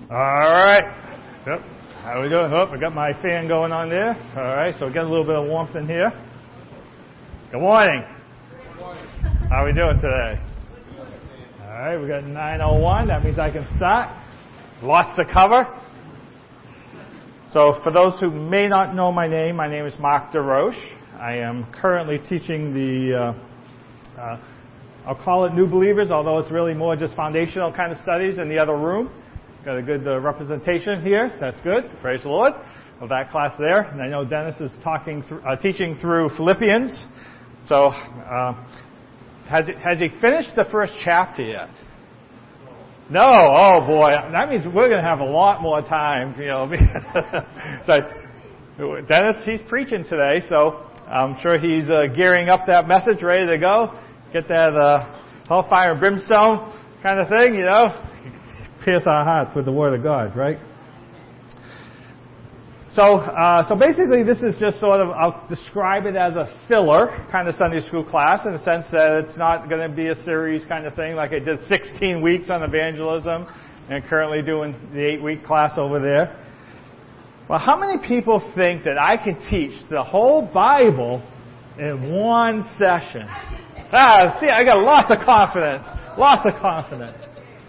All right. Yep. How we doing? Oh, I got my fan going on there. All right, so we got a little bit of warmth in here. Good morning. Good morning. How are we doing today? All right, we got 9:01. That means I can start. Lots to cover. So for those who may not know my name is Mark DeRoche. I am currently teaching the, I'll call it New Believers, although it's really more just foundational kind of studies in the other room. Got a good representation here. That's good. Praise the Lord. Of that class there. And I know Dennis is teaching through Philippians. So, has he finished the first chapter yet? No. Oh boy. That means we're going to have a lot more time. You know. So, Dennis, he's preaching today, so I'm sure he's gearing up that message, ready to go. Get that hellfire and brimstone kind of thing, you know. Pierce our hearts with the Word of God, right? So basically this is just sort of, I'll describe it as a filler kind of Sunday school class in the sense that it's not going to be a series kind of thing like I did 16 weeks on evangelism and currently doing the 8-week class over there. Well, how many people think that I can teach the whole Bible in one session? See, I got lots of confidence. Lots of confidence.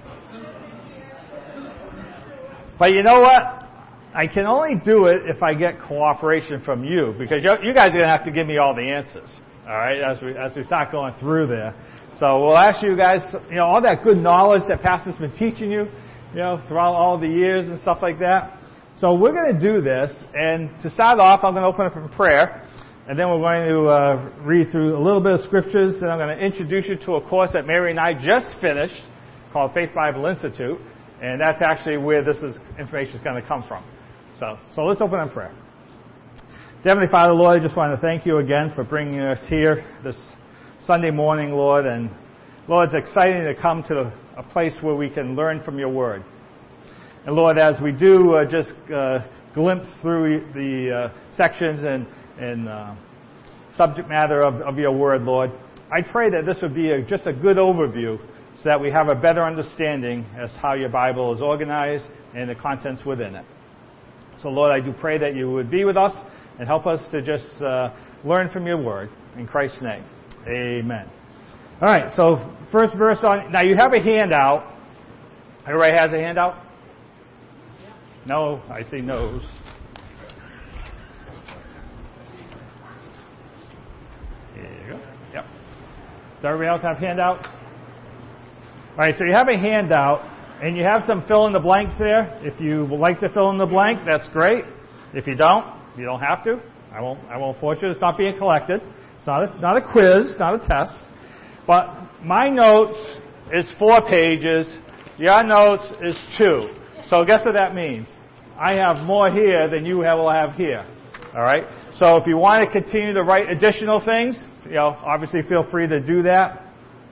But you know what? I can only do it if I get cooperation from you, because you guys are going to have to give me all the answers, all right, as we start going through there. So we'll ask you guys, you know, all that good knowledge that Pastor's been teaching you, you know, throughout all the years and stuff like that. So we're going to do this, and to start off, I'm going to open up in prayer, and then we're going to read through a little bit of scriptures, and I'm going to introduce you to a course that Mary and I just finished called Faith Bible Institute. And that's actually where information is going to come from. So let's open in prayer. Heavenly Father, Lord, I just want to thank you again for bringing us here this Sunday morning, Lord. And Lord, it's exciting to come to a place where we can learn from your word. And Lord, as we do just glimpse through the sections and subject matter of your word, Lord, I pray that this would be just a good overview so that we have a better understanding as how your Bible is organized and the contents within it. So, Lord, I do pray that you would be with us and help us to just learn from your word. In Christ's name, amen. All right, so first verse on. Now, you have a handout. Everybody has a handout? No, I see no's. There you go. Yep. Does everybody else have handouts? All right, so you have a handout, and you have some fill in the blanks there. If you would like to fill in the blank, that's great. If you don't have to. I won't force you. It's not being collected. It's not a quiz, not a test. But my notes is 4 pages. Your notes is 2. So guess what that means? I have more here than you will have here. All right. So if you want to continue to write additional things, you know, obviously feel free to do that.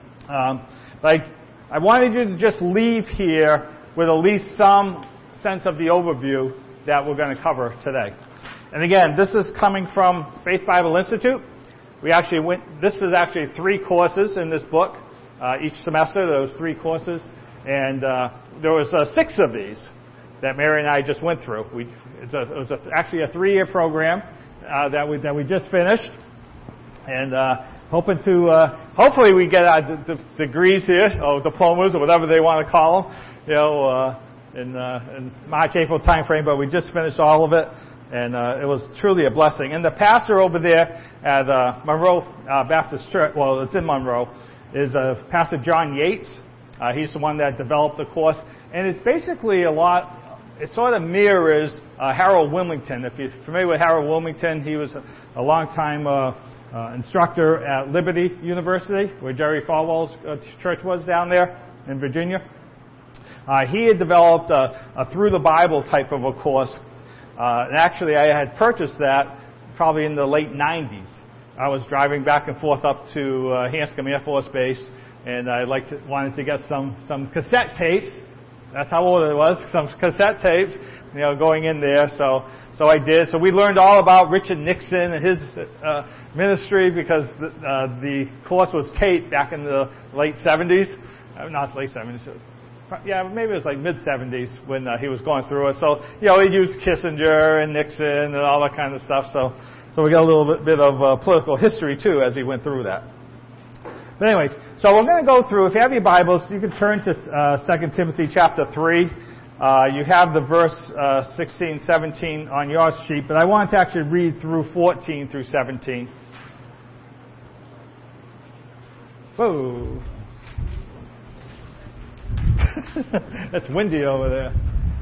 I wanted you to just leave here with at least some sense of the overview that we're going to cover today. And again, this is coming from Faith Bible Institute. This is actually 3 courses in this book. Each semester there was 3 courses. And there was 6 of these that Mary and I just went through. It was actually a 3-year program that we just finished. And hoping to, hopefully we get our degrees here, or diplomas, or whatever they want to call them, you know, in March, April time frame, but we just finished all of it, and it was truly a blessing. And the pastor over there at Monroe Baptist Church, well, it's in Monroe, is Pastor John Yates. He's the one that developed the course, and it's basically it sort of mirrors Harold Wilmington. If you're familiar with Harold Wilmington, he was a long time instructor at Liberty University, where Jerry Falwell's church was down there in Virginia. He had developed a Through the Bible type of a course. And actually, I had purchased that probably in the late 90s. I was driving back and forth up to Hanscom Air Force Base, and I wanted to get some cassette tapes. That's how old it was, some cassette tapes, you know, going in there. So I did. So we learned all about Richard Nixon and his ministry because the course was taped back in the late 70s. Not late 70s, yeah, maybe it was like mid-70s when he was going through it. So, he used Kissinger and Nixon and all that kind of stuff. So we got a little bit of political history, too, as he went through that. But anyways, so we're going to go through, if you have your Bibles, you can turn to 2 Timothy chapter 3. You have the verse 16, 17 on your sheet, but I wanted to actually read through 14 through 17. Whoa. It's windy over there.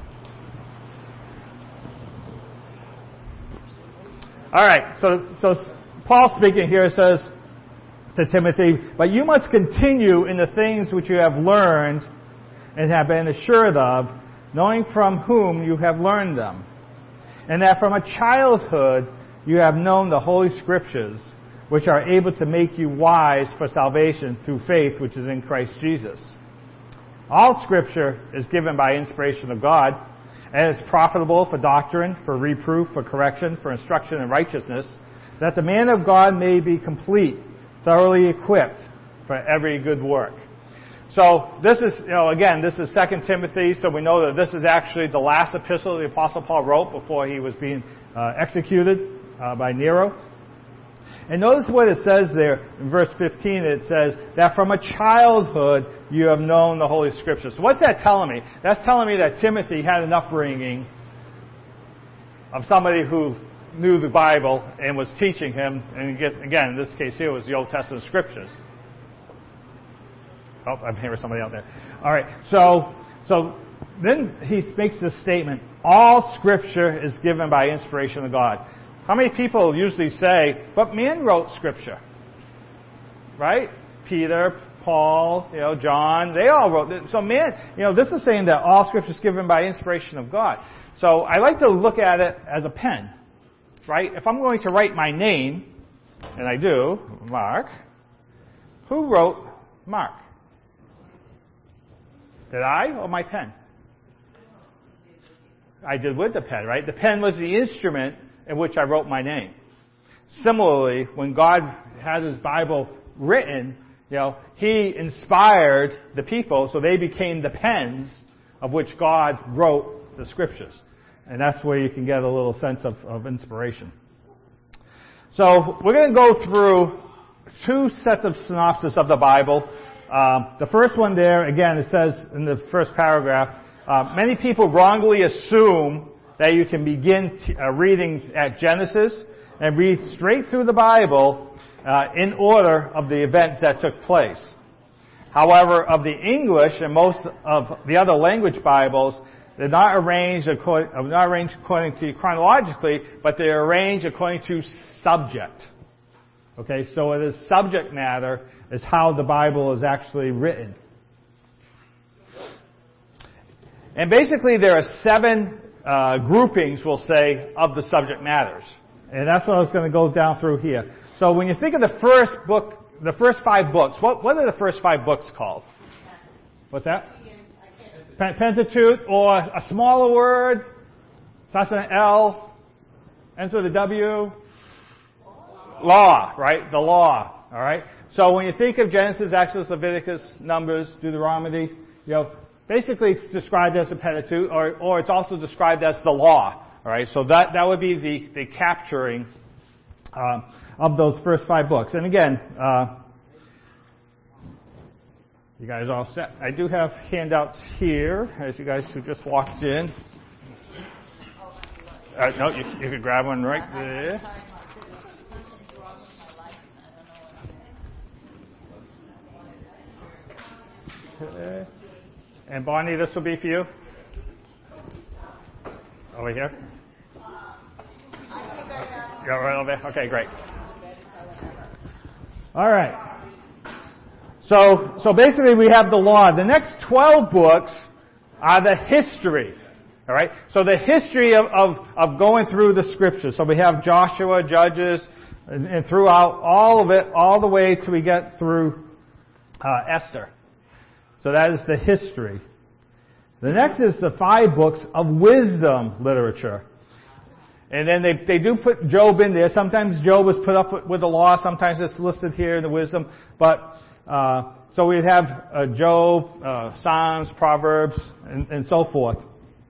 All right, so Paul speaking here says to Timothy, but you must continue in the things which you have learned and have been assured of, knowing from whom you have learned them, and that from a childhood you have known the Holy Scriptures, which are able to make you wise for salvation through faith which is in Christ Jesus. All Scripture is given by inspiration of God, and is profitable for doctrine, for reproof, for correction, for instruction in righteousness, that the man of God may be complete, thoroughly equipped for every good work. So this is, again, this is 2 Timothy, so we know that this is actually the last epistle the Apostle Paul wrote before he was being executed by Nero. And notice what it says there in verse 15. It says that from a childhood you have known the Holy Scriptures. So what's that telling me? That's telling me that Timothy had an upbringing of somebody who knew the Bible and was teaching him. And again, in this case here was the Old Testament Scriptures. Oh, I'm hearing somebody out there. All right. So then he makes this statement: all Scripture is given by inspiration of God. How many people usually say, but man wrote Scripture? Right? Peter, Paul, John, they all wrote it. So man, this is saying that all Scripture is given by inspiration of God. So I like to look at it as a pen. Right? If I'm going to write my name, and I do, Mark, who wrote Mark? Did I or my pen? I did with the pen, right? The pen was the instrument in which I wrote my name. Similarly, when God had His Bible written, He inspired the people, so they became the pens of which God wrote the Scriptures. And that's where you can get a little sense of inspiration. So we're going to go through two sets of synopsis of the Bible. The first one there, again, it says in the first paragraph, many people wrongly assume that you can begin reading at Genesis and read straight through the Bible in order of the events that took place. However, of the English and most of the other language Bibles, they're not arranged according to chronologically, but they're arranged according to subject. Okay, so it is subject matter is how the Bible is actually written. And basically there are 7 groupings, we'll say, of the subject matters. And that's what I was going to go down through here. So when you think of the first book, the first 5 books, what are the first 5 books called? What's that? Pentateuch, or a smaller word, starts with an L, ends with a W. Law, right? The law, all right? So when you think of Genesis, Exodus, Leviticus, Numbers, Deuteronomy, basically it's described as the Pentateuch, or it's also described as the law, all right? So that would be the capturing of those first 5 books. And again, you guys all set? I do have handouts here, as you guys who just walked in. No, you could grab one right there. Okay. And Bonnie, this will be for you? Over here? Yeah, right over there? Okay, great. All right. So basically we have the law. The next 12 books are the history. All right? So the history of going through the Scriptures. So we have Joshua, Judges, and throughout all of it, all the way till we get through Esther. So that is the history. The next is the 5 books of wisdom literature. And then they do put Job in there. Sometimes Job was put up with the law. Sometimes it's listed here in the wisdom. But So we have Job, Psalms, Proverbs, and so forth,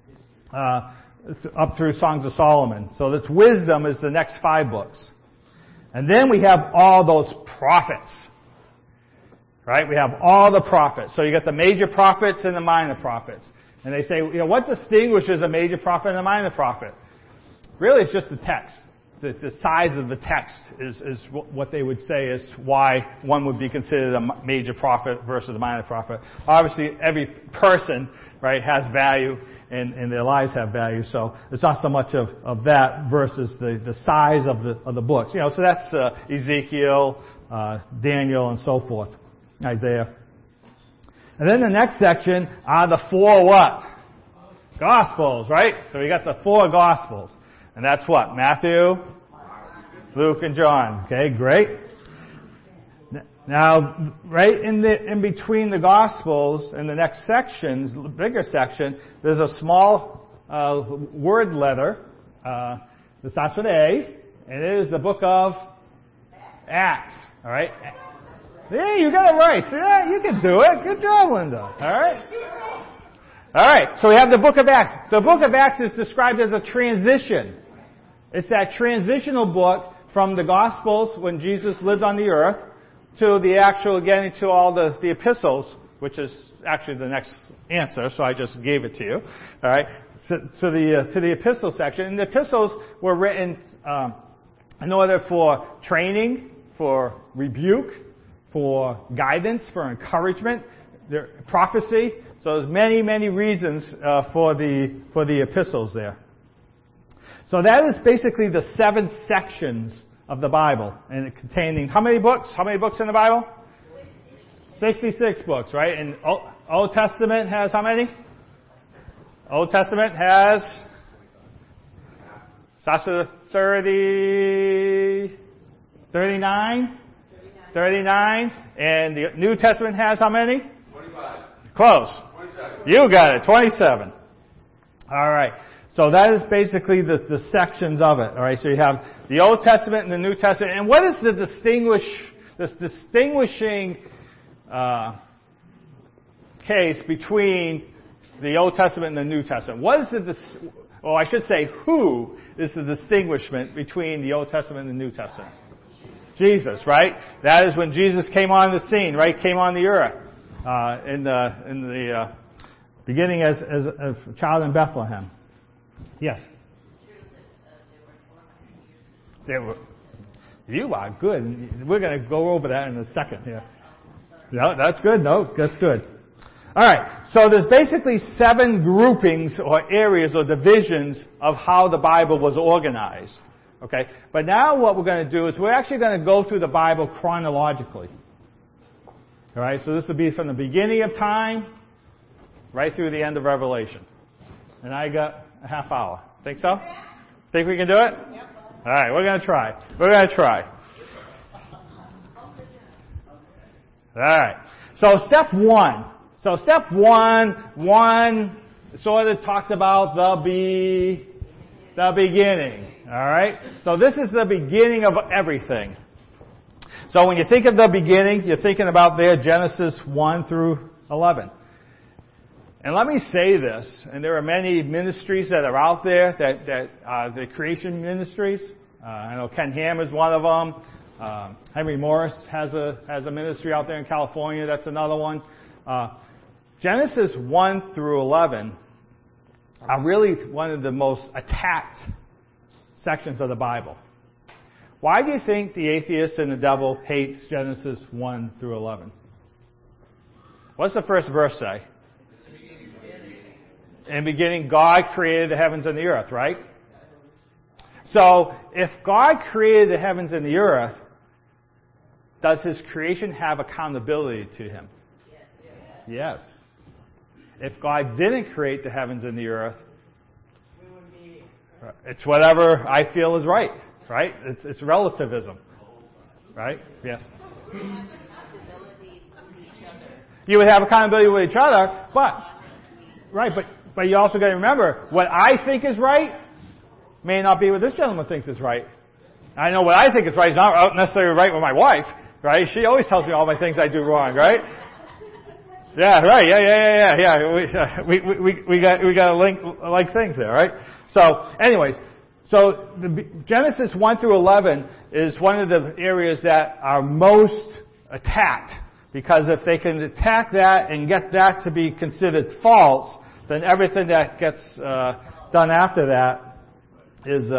up through Songs of Solomon. So that's wisdom is the next 5 books. And then we have all those prophets. Right? We have all the prophets. So you got the major prophets and the minor prophets. And they say, what distinguishes a major prophet and a minor prophet? Really, it's just the text. The size of the text is what they would say is why one would be considered a major prophet versus a minor prophet. Obviously, every person, right, has value and their lives have value. So it's not so much of that versus the size of the books. So that's Ezekiel, Daniel, and so forth. Isaiah. And then the next section are the 4 what? Gospels, right? So we got the 4 Gospels. And that's what? Matthew, Luke, and John. Okay, great. Now, right in between the Gospels and the next sections, the bigger section, there's a small word letter that starts with A, and it is the book of Acts. All right? Yeah, you got it right. See that? You can do it. Good job, Linda. All right? All right, so we have the book of Acts. The book of Acts is described as a transition. It's that transitional book from the Gospels when Jesus lives on the earth to the actual getting to all the epistles, which is actually the next answer, so I just gave it to you. All right, to the epistle section. And the epistles were written in order for training, for rebuke, for guidance, for encouragement, prophecy. So there's many, many reasons for the epistles there. So that is basically the 7 sections of the Bible, and containing how many books? How many books in the Bible? 66 books, right? And Old Testament has how many? Old Testament has starts with 39, and the New Testament has how many? 25. Close. 27. You got it. 27. All right. So that is basically the sections of it. All right. So you have the Old Testament and the New Testament. And what is the distinguishing case between the Old Testament and the New Testament? What is I should say, who is the distinguishment between the Old Testament and the New Testament? Jesus, right? That is when Jesus came on the scene, right? Came on the earth in the beginning as a child in Bethlehem. Yes. You are good. We're going to go over that in a second here. No, that's good. No, that's good. All right. So there's basically 7 groupings or areas or divisions of how the Bible was organized. Okay. But now what we're going to do is we're actually going to go through the Bible chronologically. All right. So this will be from the beginning of time right through the end of Revelation. And I got a half hour. Think so? Think we can do it? Yep. All right. We're going to try. All right. So step 1. So step 1 sort of talks about the beginning. All right. So this is the beginning of everything. So when you think of the beginning, you're thinking about there Genesis 1 through 11. And let me say this, and there are many ministries that are out there that are the creation ministries. I know Ken Ham is one of them. Henry Morris has a ministry out there in California. That's another one. Genesis 1 through 11 are really one of the most attacked sections of the Bible. Why do you think the atheist and the devil hates Genesis 1 through 11? What's the first verse say? In the beginning, God created the heavens and the earth, right? So, if God created the heavens and the earth, does His creation have accountability to Him? Yes. If God didn't create the heavens and the earth, it's whatever I feel is right, right? It's relativism, right? Yes. You would have accountability with each other, but you also got to remember, what I think is right may not be what this gentleman thinks is right. I know what I think is right is not necessarily right with my wife, right? She always tells me all my things I do wrong, right? Yeah, right. Yeah. We got to link like things there, right? So, anyways, Genesis 1 through 11 is one of the areas that are most attacked, because if they can attack that and get that to be considered false, then everything that gets done after that is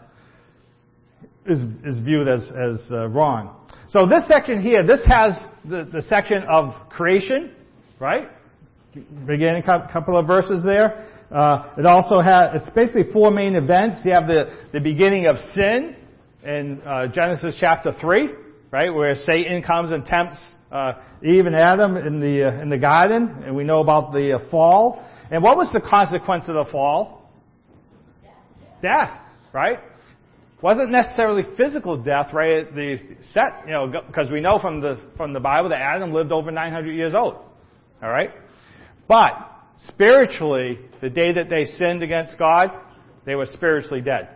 viewed as wrong. So this section here, this has the section of creation, right? Beginning a couple of verses there. It also has, it's basically four main events. You have the beginning of sin in Genesis chapter 3, right, where Satan comes and tempts Eve and Adam in the garden, and we know about the fall. And what was the consequence of the fall? Death, right? Wasn't necessarily physical death, right? Because we know from the Bible that Adam lived over 900 years old. All right? But spiritually, the day that they sinned against God, they were spiritually dead.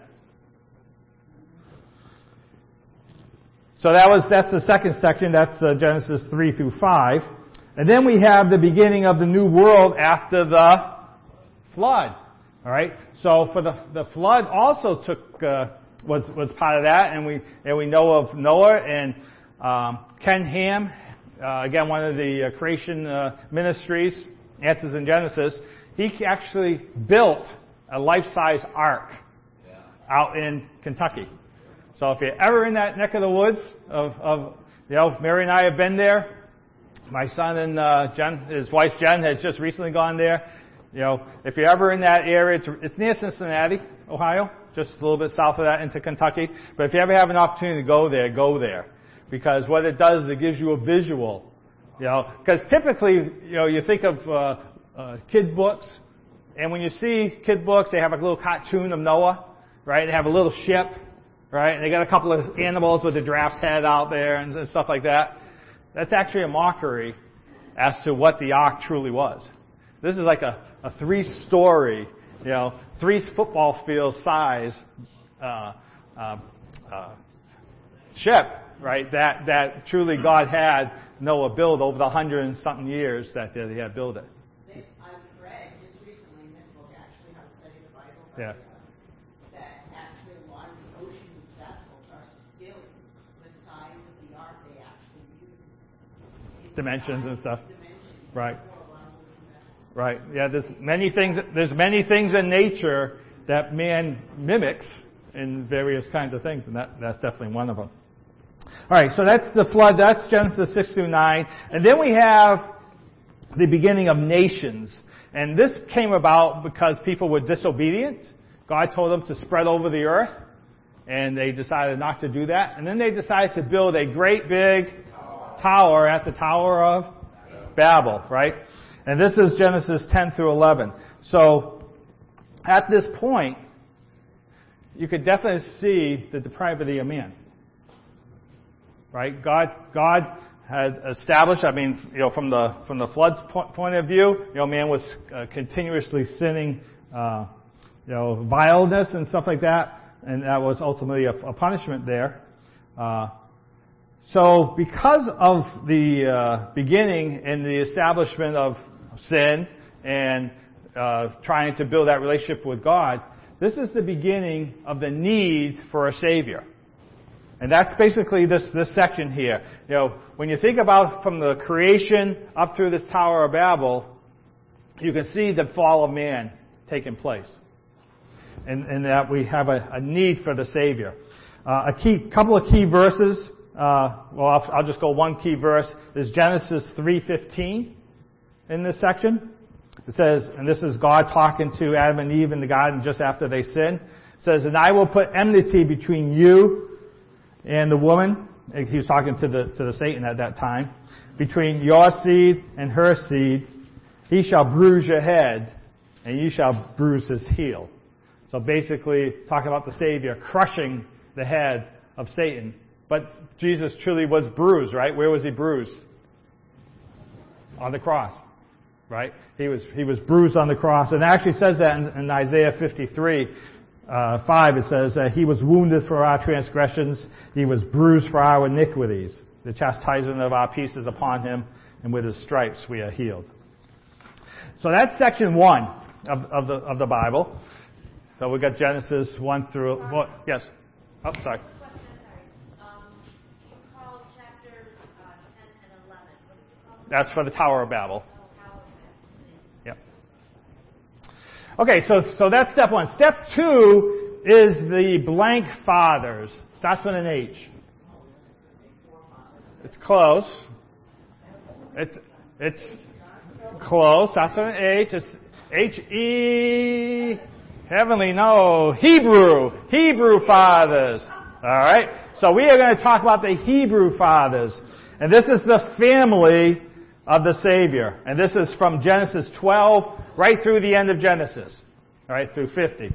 So that's the second section. That's Genesis 3 through 5. And then we have the beginning of the new world after the flood. All right? So for the flood also was part of that, and we know of Noah and Ken Ham, again one of the creation ministries, Answers in Genesis. He actually built a life-size ark out in Kentucky. So if you're ever in that neck of the woods of Mary and I have been there. My son and his wife Jen has just recently gone there. If you're ever in that area, it's near Cincinnati, Ohio, just a little bit south of that into Kentucky. But if you ever have an opportunity to go there. Because what it does is it gives you a visual. Because typically, you think of kid books, and when you see kid books, they have a little cartoon of Noah, right? They have a little ship, right? And they got a couple of animals with a giraffe's head out there and stuff like that. That's actually a mockery as to what the ark truly was. This is like a 3-story, 3 football field size ship, right? That truly God had Noah build over the 100 and something years that he had built it. I've read just recently in this book, actually, How to Study the Bible. That actually a lot of the ocean vessels are still the size of the ark they actually use. Dimensions and stuff. Right. For Right. Yeah. There's many things in nature that man mimics in various kinds of things, and that's definitely one of them. All right, so that's the flood. That's Genesis 6 through 9. And then we have the beginning of nations. And this came about because people were disobedient. God told them to spread over the earth, and they decided not to do that. And then they decided to build a great big tower at the Tower of Babel, right? And this is Genesis 10 through 11. So at this point, you could definitely see the depravity of man. Right? God had established, from the flood's point of view, man was continuously sinning, vileness and stuff like that, and that was ultimately a punishment there. So because of the beginning and the establishment of sin and trying to build that relationship with God, this is the beginning of the need for a Savior. And that's basically this section here. When you think about from the creation up through this Tower of Babel, you can see the fall of man taking place. And that we have a need for the Savior. Couple of key verses. I'll just go one key verse. Is Genesis 3:15 in this section. It says, and this is God talking to Adam and Eve in the garden just after they sin. It says, "And I will put enmity between you and the woman," he was talking to the Satan at that time, "between your seed and her seed. He shall bruise your head, and you shall bruise his heel." So basically, talking about the Savior crushing the head of Satan. But Jesus truly was bruised, right? Where was he bruised? On the cross, right? He was bruised on the cross. And it actually says that in Isaiah 53. 5, it says that he was wounded for our transgressions, he was bruised for our iniquities. The chastisement of our peace is upon him, and with his stripes we are healed. So that's section 1 of the Bible. So we got Genesis 1 through. Yes. Oh, sorry. You call chapters 10 and 11. What did you call them? That's for the Tower of Babel. Oh, Tower of Babel. Yep. Okay, so that's step 1. Step 2 is the blank fathers. Starts with an H. It's close. It's close. Starts with an H. It's H-E... Heavenly, no. Hebrew fathers. All right? So we are going to talk about the Hebrew fathers. And this is the family of the Savior. And this is from Genesis 12 right through the end of Genesis. All right, through 50.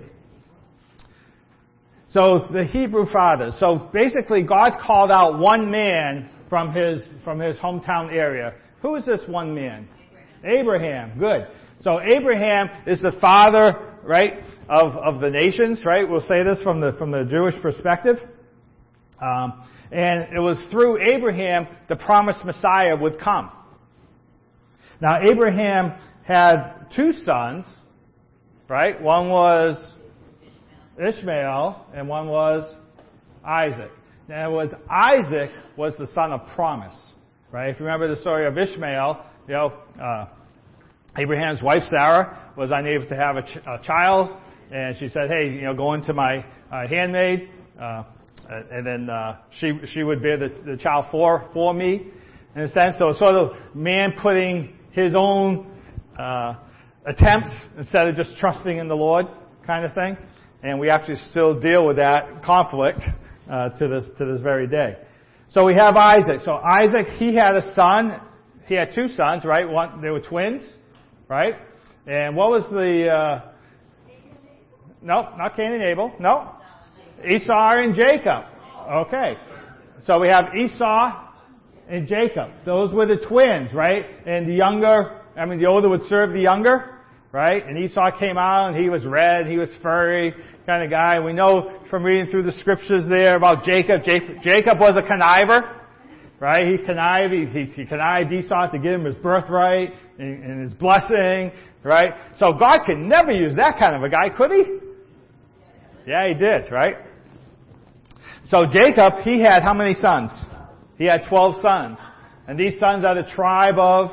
So the Hebrew fathers. So basically God called out one man from his hometown area. Who is this one man? Abraham. Good. So Abraham is the father, right, of the nations, right? We'll say this from the Jewish perspective. And it was through Abraham the promised Messiah would come. Now Abraham had 2 sons, right? One was Ishmael and one was Isaac. Now Isaac was the son of promise, right? If you remember the story of Ishmael, Abraham's wife Sarah was unable to have a child, and she said, "Hey, go into my handmaid, and then she would bear the child for me." In a sense, so it's sort of man putting his own attempts instead of just trusting in the Lord, kind of thing. And we actually still deal with that conflict to this very day. So we have Isaac. So Isaac, he had a son. He had 2 sons, right? They were twins, right? And what was the? No, not Cain and Abel. No, Esau and Jacob. Okay, so we have Esau and Jacob. Those were the twins, right? And the older would serve the younger, right? And Esau came out and he was red, he was furry kind of guy. We know from reading through the scriptures there about Jacob. Jacob was a conniver, right? He connived. He connived Esau to give him his birthright and his blessing, right? So God could never use that kind of a guy, could he? Yeah, he did, right? So Jacob, he had how many sons? He had 12 sons. And these sons are the tribe of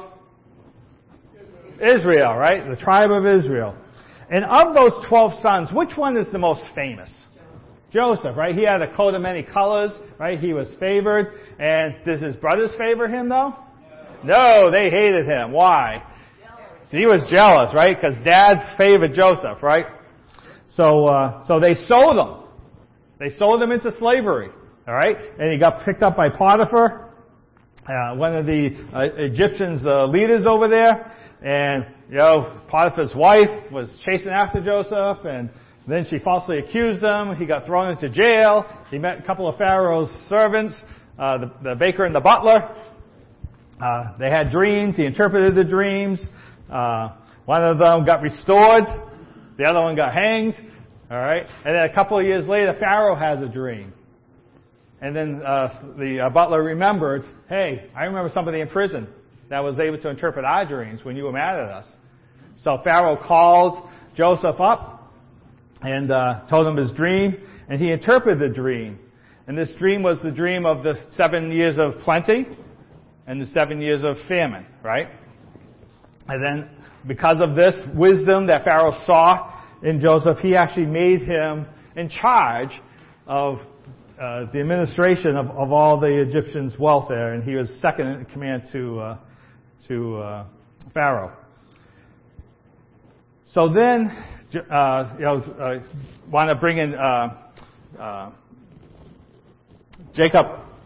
Israel, right? The tribe of Israel. And of those 12 sons, which one is the most famous? Joseph, right? He had a coat of many colors, right? He was favored. And does his brothers favor him, though? No, they hated him. Why? He was jealous, right? Because Dad favored Joseph, right? So they sold him. They sold him into slavery, all right? And he got picked up by Potiphar, one of the Egyptians' leaders over there. And, Potiphar's wife was chasing after Joseph, and then she falsely accused him. He got thrown into jail. He met a couple of Pharaoh's servants, the baker and the butler. They had dreams. He interpreted the dreams. One of them got restored. The other one got hanged. All right. And then a couple of years later, Pharaoh has a dream. And then the butler remembered, hey, I remember somebody in prison that was able to interpret our dreams when you were mad at us. So Pharaoh called Joseph up and told him his dream, and he interpreted the dream. And this dream was the dream of the 7 years of plenty and the 7 years of famine, right? And then because of this wisdom that Pharaoh saw in Joseph, he actually made him in charge of the administration of all the Egyptians' welfare, and he was second in command to Pharaoh. So then, want to bring in Jacob.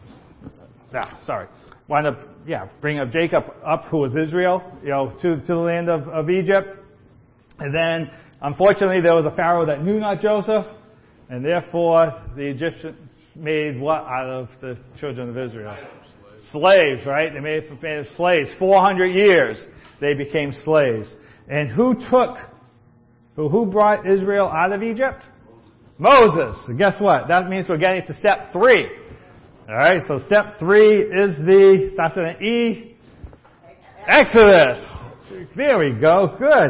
Want to bring up Jacob up, who was Israel, to the land of Egypt, and then unfortunately there was a Pharaoh that knew not Joseph, and therefore the Egyptians made what out of the children of Israel? Slaves, right? They made slaves. 400 years they became slaves. And who brought Israel out of Egypt? Moses. And guess what? That means we're getting to step 3. Alright, so step 3 is starts with an E. Exodus. There we go. Good.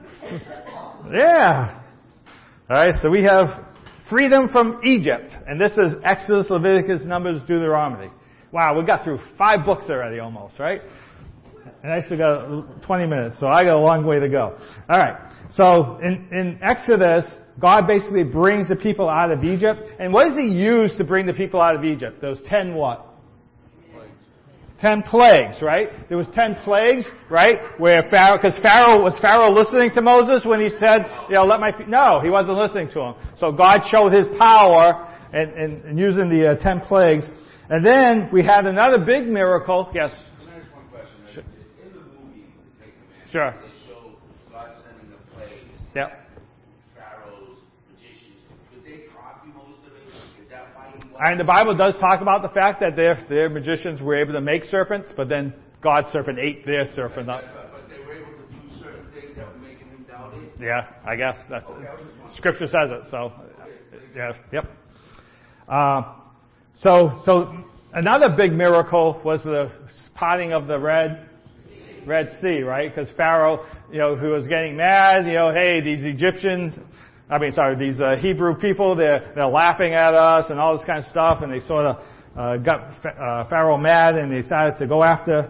Yeah. All right, so we have freedom from Egypt. And this is Exodus, Leviticus, Numbers, Deuteronomy. Wow, we got through 5 books already almost, right? And I still got 20 minutes, so I got a long way to go. All right. So in Exodus, God basically brings the people out of Egypt. And what does He use to bring the people out of Egypt? Those 10 what? 10 plagues, right? There was 10 plagues, right? Where was Pharaoh listening to Moses when he said, let my people... No, he wasn't listening to him. So God showed His power and using the 10 plagues. And then we had another big miracle. Yes? Can I ask one question? Sure. In the movie, The Ten Commandments, Sure. they show God sending the plagues. Yep. Pharaoh's magicians. Could they copy most of it? Is that why he And the Bible does talk about the fact that their magicians were able to make serpents, but then God's serpent ate their serpent up. But they were able to do certain things that were making him doubt it? Yeah, I guess that's Scripture says it. So, yeah, yep. So another big miracle was the parting of the Red Sea, right? Because Pharaoh, who was getting mad, hey, these Hebrew people, they're laughing at us and all this kind of stuff, and they sort of got Pharaoh mad, and they decided to go after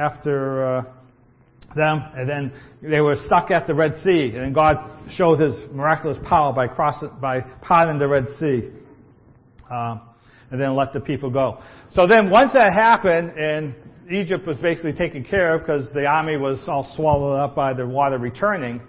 them, and then they were stuck at the Red Sea, and God showed His miraculous power by parting the Red Sea, and then let the people go. So then once that happened, and Egypt was basically taken care of because the army was all swallowed up by the water returning,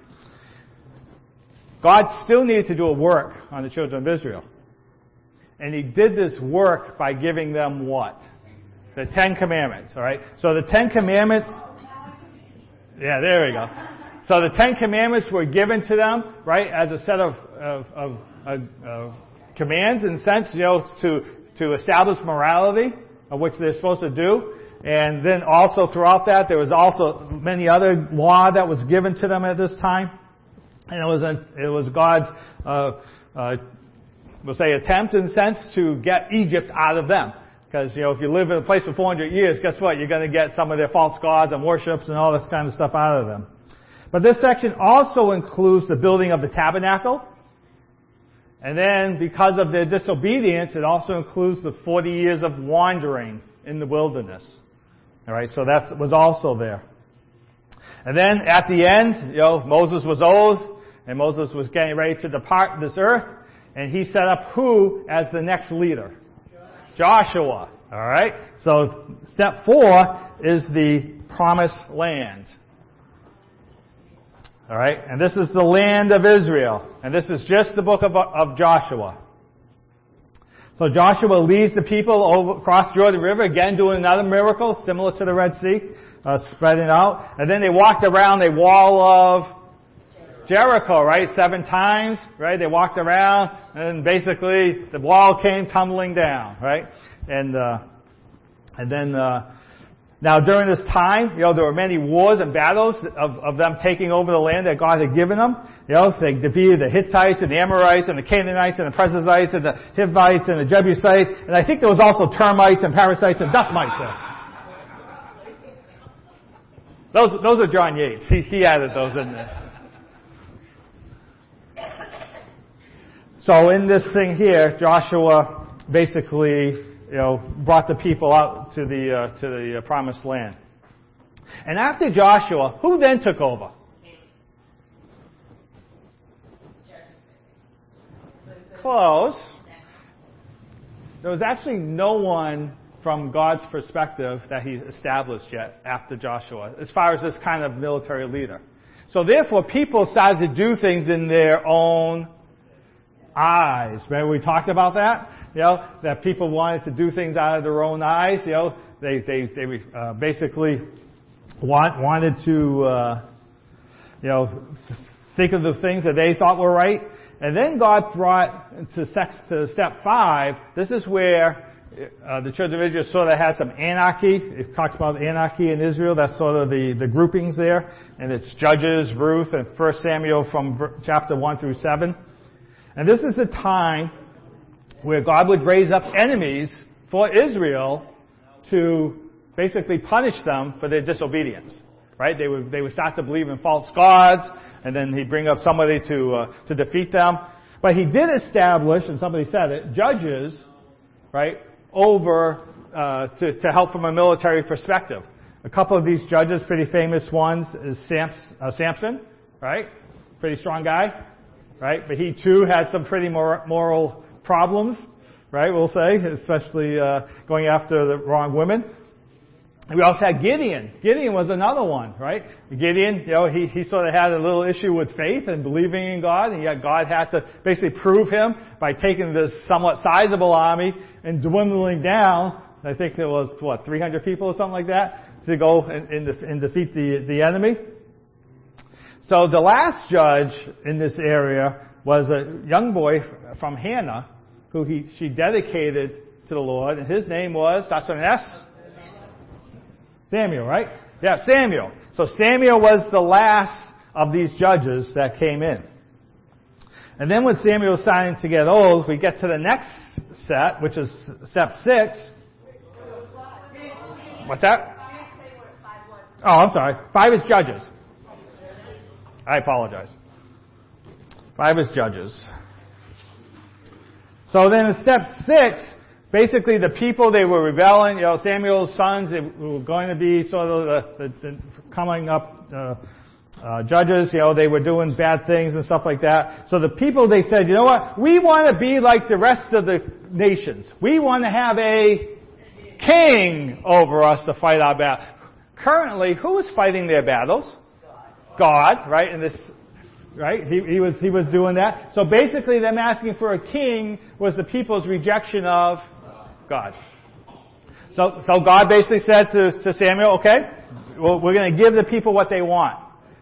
God still needed to do a work on the children of Israel. And He did this work by giving them what? The 10 Commandments, all right? So the 10 Commandments... Yeah, there we go. So the 10 Commandments were given to them, right, as a set of commands, in a sense, to establish morality of which they're supposed to do. And then also throughout that, there was also many other law that was given to them at this time. And it was God's, we'll say, attempt, in a sense, to get Egypt out of them. Because, if you live in a place for 400 years, guess what? You're going to get some of their false gods and worships and all this kind of stuff out of them. But this section also includes the building of the tabernacle. And then, because of their disobedience, it also includes the 40 years of wandering in the wilderness. All right, so that was also there. And then, at the end, Moses was old, and Moses was getting ready to depart this earth, and he set up who as the next leader? Joshua. All right, so step 4 is the promised land. All right, and this is the land of Israel. And this is just the book of Joshua. So Joshua leads the people across Jordan River, again doing another miracle similar to the Red Sea, spreading out. And then they walked around the wall of Jericho, right? 7 times, right? They walked around, and basically the wall came tumbling down, right? And then now during this time, there were many wars and battles of them taking over the land that God had given them. They defeated the Hittites and the Amorites and the Canaanites and the Perizzites and the Hivites and the Jebusites, and I think there was also termites and parasites and dust mites there. Those are John Yates. He added those in there. So in this thing here, Joshua basically, brought the people out to the promised land. And after Joshua, who then took over? Close. There was actually no one from God's perspective that He established yet after Joshua, as far as this kind of military leader. So therefore, people started to do things in their own eyes. Remember we talked about that? That people wanted to do things out of their own eyes. They basically wanted to, think of the things that they thought were right. And then God brought to step 5. This is where the children of Israel sort of had some anarchy. It talks about anarchy in Israel. That's sort of the groupings there. And it's Judges, Ruth, and 1 Samuel from chapter 1 through 7. And this is the time where God would raise up enemies for Israel to basically punish them for their disobedience. right? They would start to believe in false gods, and then he'd bring up somebody to defeat them. But he did establish, and somebody said it, judges, right, over to help from a military perspective. A couple of these judges, pretty famous ones, is Samson, right? Pretty strong guy, right? But he too had some pretty moral problems, right? We'll say, especially going after the wrong women. And we also had Gideon. Gideon was another one, right? Gideon, he sort of had a little issue with faith and believing in God, and yet God had to basically prove him by taking this somewhat sizable army and dwindling down. I think there was 300 people or something like that to go and defeat the enemy. So the last judge in this area was a young boy from Hannah, who she dedicated to the Lord, and his name was, starts with an S? Samuel, right? Yeah, Samuel. So Samuel was the last of these judges that came in. And then when Samuel was starting to get old, we get to the next set, which is step 6. What's that? Oh, I'm sorry. 5 is judges. I apologize. 5 is judges. So then in step 6, basically the people, they were rebelling. Samuel's sons, they were going to be sort of the coming up judges. They were doing bad things and stuff like that. So the people, they said, you know what? We want to be like the rest of the nations. We want to have a king over us to fight our battle. Currently, who is fighting their battles? God, right? And this, right? He was doing that. So basically, them asking for a king was the people's rejection of God. So God basically said to Samuel, okay, well, we're going to give the people what they want.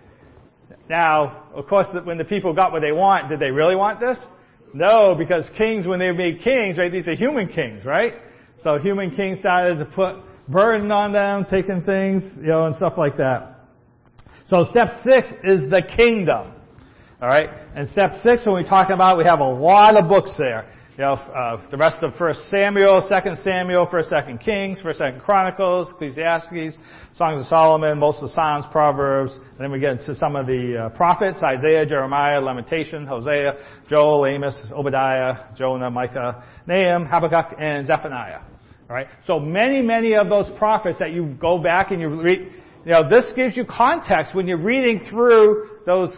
Now, of course, when the people got what they want, did they really want this? No, because kings, when they made kings, right, these are human kings, right? So human kings started to put burden on them, taking things, and stuff like that. So step 6 is the kingdom. All right? And step 6, when we talk about, we have a lot of books there. The rest of 1 Samuel, 2 Samuel, 1st, 2 Kings, 1st, 2 Chronicles, Ecclesiastes, Songs of Solomon, most of the Psalms, Proverbs, and then we get into some of the prophets, Isaiah, Jeremiah, Lamentation, Hosea, Joel, Amos, Obadiah, Jonah, Micah, Nahum, Habakkuk, and Zephaniah. All right? So many of those prophets that you go back and you read, this gives you context when you're reading through those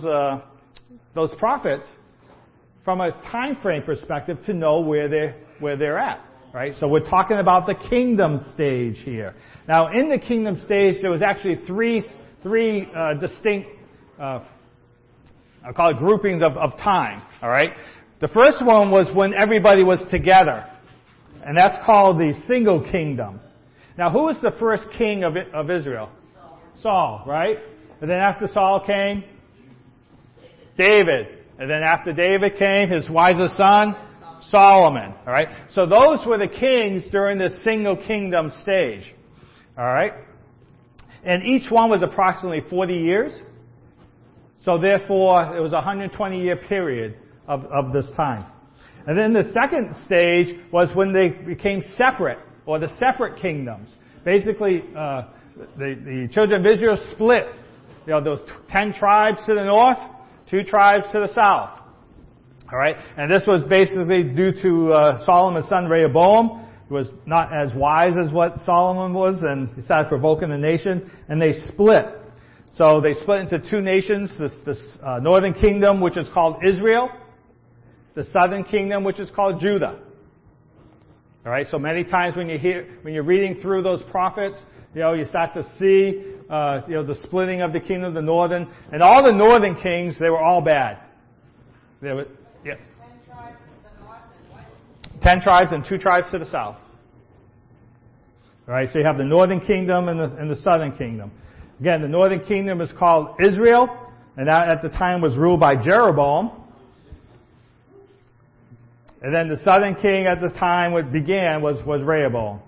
prophets from a time frame perspective to know where they're at, right? So we're talking about the kingdom stage here. Now, in the kingdom stage, there was actually three distinct, I'll call it groupings of time. All right. The first one was when everybody was together, and that's called the single kingdom. Now, who was the first king of Israel? Saul, right? And then after Saul came David. And then after David came his wisest son, Solomon. All right? So those were the kings during this single kingdom stage. All right? And each one was approximately 40 years. So therefore, it was a 120-year period of this time. And then the second stage was when they became separate, or the separate kingdoms. Basically, the children of Israel split. There was 10 tribes to the north, 2 tribes to the south. All right? And this was basically due to Solomon's son Rehoboam. He was not as wise as what Solomon was, and he started provoking the nation, and they split. So they split into 2 nations, this northern kingdom, which is called Israel, the southern kingdom, which is called Judah. All right, so many times when you're reading through those prophets, you start to see, the splitting of the kingdom, the northern, and all the northern kings, they were all bad. They were, 10 tribes to the north and what? 10 tribes and 2 tribes to the south. All right, so you have the northern kingdom and the southern kingdom. Again, the northern kingdom is called Israel, and that at the time was ruled by Jeroboam. And then the southern king at the time was Rehoboam.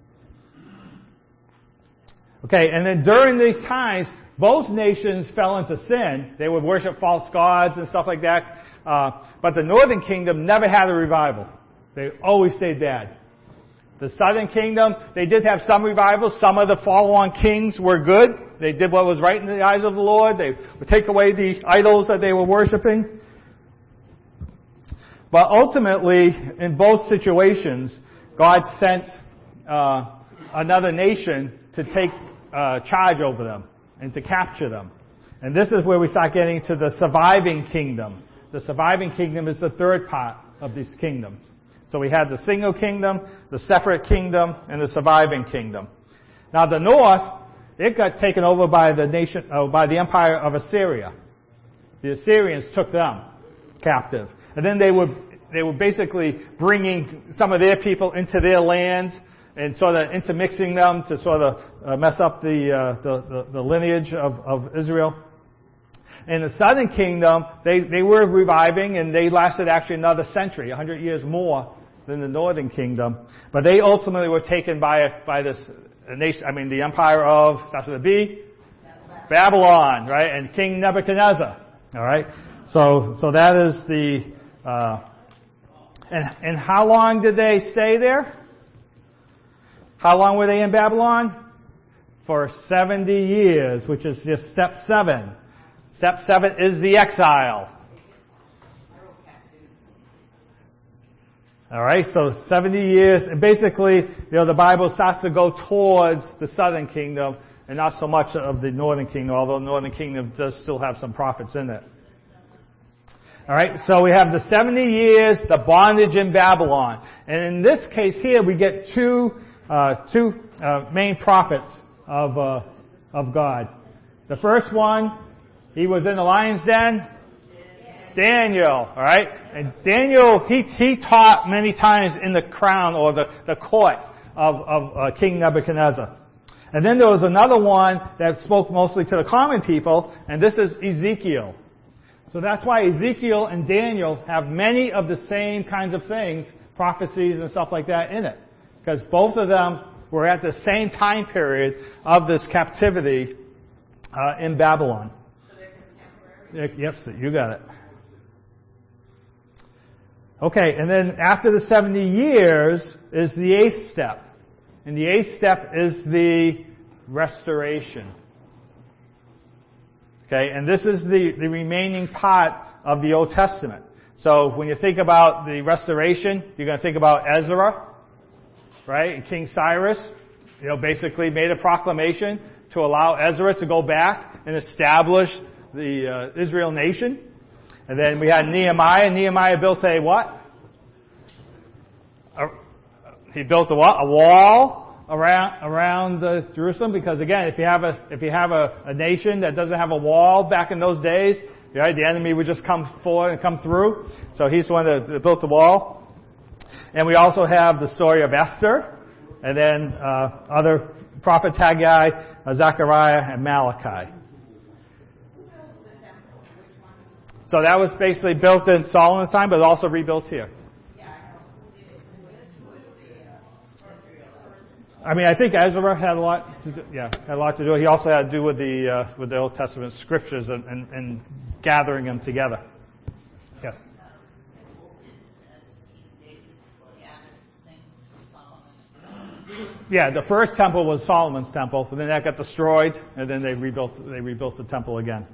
Okay, and then during these times, both nations fell into sin. They would worship false gods and stuff like that. But the northern kingdom never had a revival. They always stayed bad. The southern kingdom, they did have some revivals. Some of the follow-on kings were good. They did what was right in the eyes of the Lord. They would take away the idols that they were worshiping. But ultimately, in both situations, God sent another nation to take charge over them and to capture them. And this is where we start getting to the surviving kingdom. The surviving kingdom is the third part of these kingdoms. So we had the single kingdom, the separate kingdom, and the surviving kingdom. Now the north, it got taken over by by the empire of Assyria. The Assyrians took them captive. And then they were basically bringing some of their people into their lands and sort of intermixing them to sort of mess up the lineage of Israel. In the southern kingdom, they were reviving, and they lasted actually another century, 100 years more than the northern kingdom. But they ultimately were taken by this nation, the empire of, starts with a B, Babylon, right? And King Nebuchadnezzar. All right? So that is the, and how long did they stay there? How long were they in Babylon? For 70 years, which is just step 7. Step 7 is the exile. All right, so 70 years, and basically, the Bible starts to go towards the southern kingdom and not so much of the northern kingdom, although the northern kingdom does still have some prophets in it. All right, so we have the 70 years, the bondage in Babylon. And in this case here, we get two main prophets of God. The first one, he was in the lion's den. Daniel, all right? And Daniel, he taught many times in the crown or the court of King Nebuchadnezzar. And then there was another one that spoke mostly to the common people, and this is Ezekiel. So that's why Ezekiel and Daniel have many of the same kinds of things, prophecies and stuff like that in it. Because both of them were at the same time period of this captivity in Babylon. So they're contemporary? Yes, you got it. Okay, and then after the 70 years is the 8th step. And the 8th step is the restoration. Okay, and this is the remaining part of the Old Testament. So when you think about the restoration, you're going to think about Ezra, right? And King Cyrus, basically made a proclamation to allow Ezra to go back and establish the Israel nation. And then we had Nehemiah. Nehemiah built a what? He built a what? A wall around Jerusalem. Because again, if you have a nation that doesn't have a wall back in those days, right, the enemy would just come forward and come through. So he's the one that built the wall. And we also have the story of Esther, and then other prophets, Haggai, Zechariah, and Malachi. So that was basically built in Solomon's time, but also rebuilt here. I think Ezra had a lot to do. Yeah, had a lot to do. He also had to do with the Old Testament scriptures and gathering them together. Yes. Yeah, the first temple was Solomon's temple, and then that got destroyed, and then they rebuilt the temple again.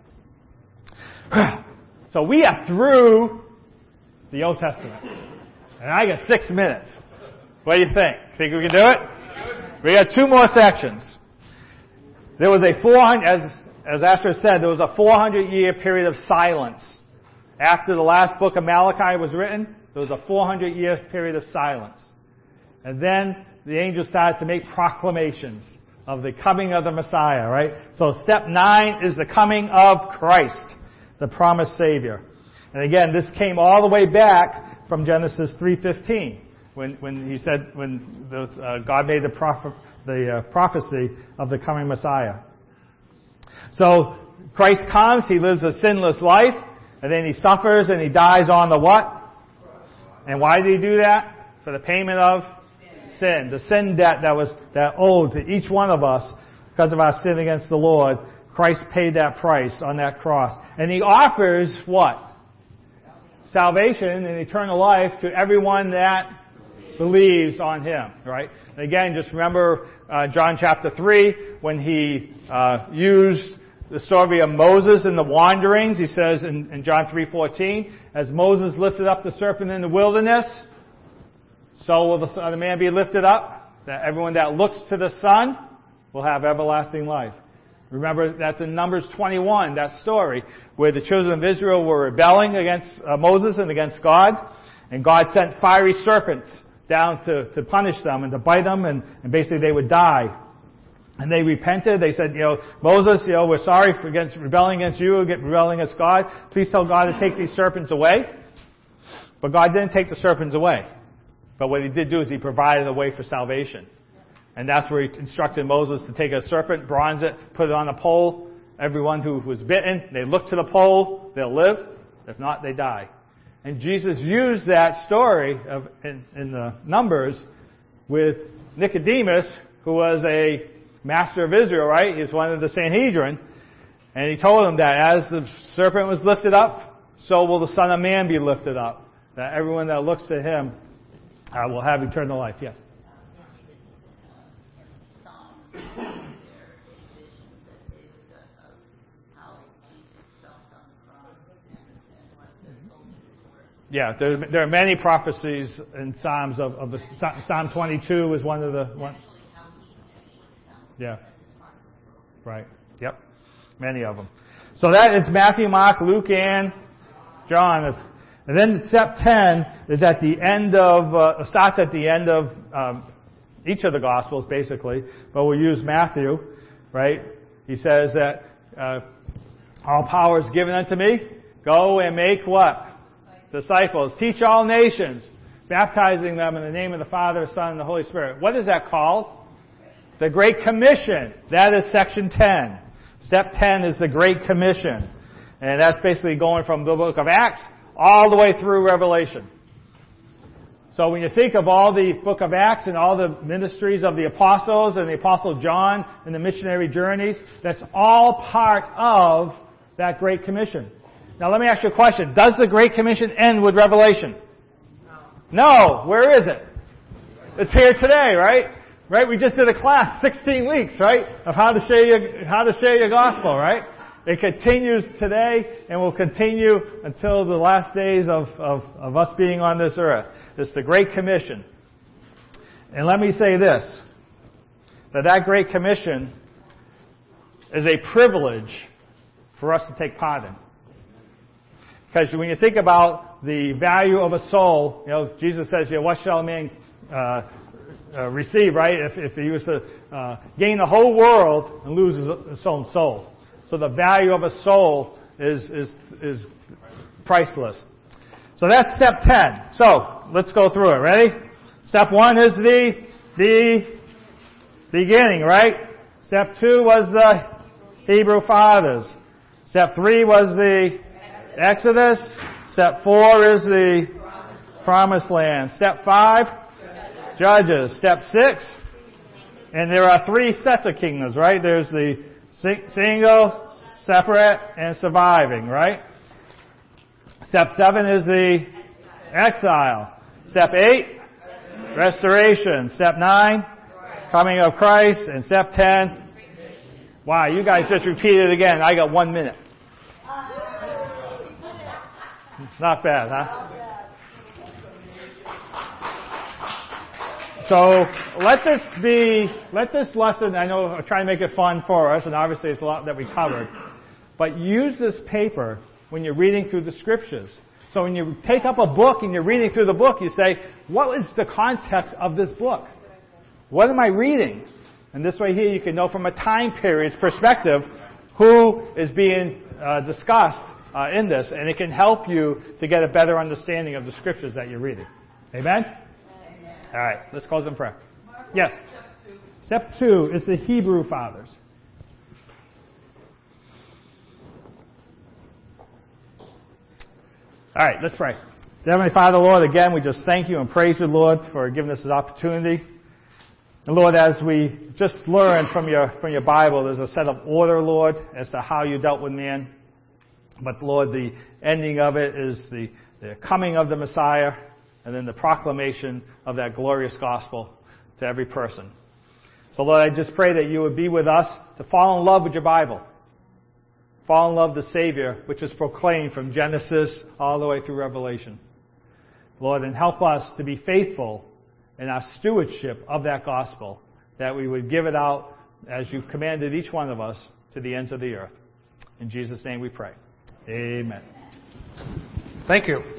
So we are through the Old Testament. And I got 6 minutes. What do you think? Think we can do it? We got 2 more sections. There was a 400, as Asher said, there was a 400-year period of silence. After the last book of Malachi was written, there was a 400-year period of silence. And then the angels started to make proclamations of the coming of the Messiah, right? So step 9 is the coming of Christ, the promised Savior. And again, this came all the way back from Genesis 3:15, when he said, God made the prophecy of the coming Messiah. So Christ comes, he lives a sinless life, and then he suffers and he dies on the what? And why did he do that? For the payment of sin. The sin debt that owed to each one of us because of our sin against the Lord. Christ paid that price on that cross. And he offers what? Salvation and eternal life to everyone that believes on him, right? And again, just remember John chapter 3, when he used the story of Moses and the wanderings. He says in John 3:14, as Moses lifted up the serpent in the wilderness, so will the Son of Man be lifted up, that everyone that looks to the Son will have everlasting life. Remember, that's in Numbers 21, that story, where the children of Israel were rebelling against Moses and against God, and God sent fiery serpents down to punish them and to bite them, and basically they would die. And they repented. They said, Moses, we're sorry for rebelling against you, rebelling against God. Please tell God to take these serpents away. But God didn't take the serpents away. But what he did do is he provided a way for salvation. And that's where he instructed Moses to take a serpent, bronze it, put it on a pole. Everyone who was bitten, they look to the pole, they'll live. If not, they die. And Jesus used that story in the Numbers with Nicodemus, who was a master of Israel, right? He's one of the Sanhedrin. And he told him that as the serpent was lifted up, so will the Son of Man be lifted up. That everyone that looks to him will have eternal life. Yes? Yeah, there are many prophecies in Psalms of the Psalm 22 is one of the ones. Yeah. Right. Yep. Many of them. So that is Matthew, Mark, Luke, and John. And then step 10 is at the end of, starts at the end of each of the Gospels, basically. But we'll use Matthew, right? He says that all power is given unto me. Go and make what? Disciples. Teach all nations, baptizing them in the name of the Father, Son, and the Holy Spirit. What is that called? The Great Commission. That is section 10. Step 10 is the Great Commission. And that's basically going from the book of Acts all the way through Revelation. So when you think of all the book of Acts and all the ministries of the apostles and the apostle John and the missionary journeys, that's all part of that Great Commission. Now let me ask you a question. Does the Great Commission end with Revelation? No. Where is it? It's here today, right? Right? We just did a class, 16 weeks, right? Of how to share your gospel, right? It continues today and will continue until the last days of us being on this earth. It's the Great Commission. And let me say this, that Great Commission is a privilege for us to take part in. Because when you think about the value of a soul, Jesus says, what shall a man receive, right? If he was to gain the whole world and lose his own soul. So the value of a soul is priceless. So that's step 10. So let's go through it. Ready? Step 1 is the beginning, right? Step 2 was the Hebrew fathers. Step 3 was the Exodus. Step 4 is the Promised Land. Step 5, Judges. Step 6, and there are 3 sets of kingdoms, right? There's the single, separate, and surviving, right? Step 7 is the exile. Step 8, restoration. Step 9, coming of Christ. And step 10, wow, you guys just repeated it again. I got 1 minute. Not bad, huh? So let this lesson, I know I'm trying to make it fun for us, and obviously it's a lot that we covered, but use this paper when you're reading through the scriptures. So when you take up a book and you're reading through the book, you say, what is the context of this book? What am I reading? And this way here you can know from a time period's perspective who is being discussed in this, and it can help you to get a better understanding of the scriptures that you're reading. Amen? All right, let's close in prayer. Yes. Step 2 is the Hebrew fathers. All right, let's pray. Heavenly Father, Lord, again, we just thank you and praise you, Lord, for giving us this opportunity. And Lord, as we just learned from your Bible, there's a set of order, Lord, as to how you dealt with man. But Lord, the ending of it is the coming of the Messiah. and then the proclamation of that glorious gospel to every person. So Lord, I just pray that you would be with us to fall in love with your Bible. Fall in love with the Savior, which is proclaimed from Genesis all the way through Revelation. Lord, and help us to be faithful in our stewardship of that gospel, that we would give it out as you've commanded each one of us to the ends of the earth. In Jesus' name we pray. Amen. Thank you.